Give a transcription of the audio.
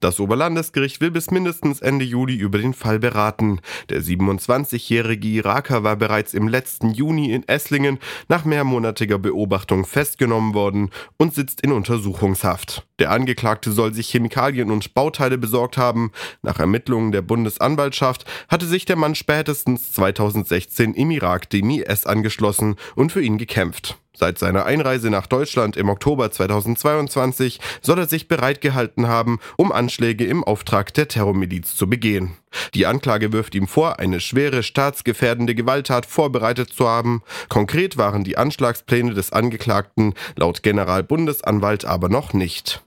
Das Oberlandesgericht will bis mindestens Ende Juli über den Fall beraten. Der 27-jährige Iraker war bereits im letzten Juni in Esslingen nach mehrmonatiger Beobachtung festgenommen worden und sitzt in Untersuchungshaft. Der Angeklagte soll sich Chemikalien und Bauteile besorgt haben. Nach Ermittlungen der Bundesanwaltschaft hatte sich der Mann spätestens 2016 im Irak dem IS angeschlossen und für ihn gekämpft. Seit seiner Einreise nach Deutschland im Oktober 2022 soll er sich bereit gehalten haben, um Anschläge im Auftrag der Terrormiliz zu begehen. Die Anklage wirft ihm vor, eine schwere staatsgefährdende Gewalttat vorbereitet zu haben. Konkret waren die Anschlagspläne des Angeklagten laut Generalbundesanwalt aber noch nicht.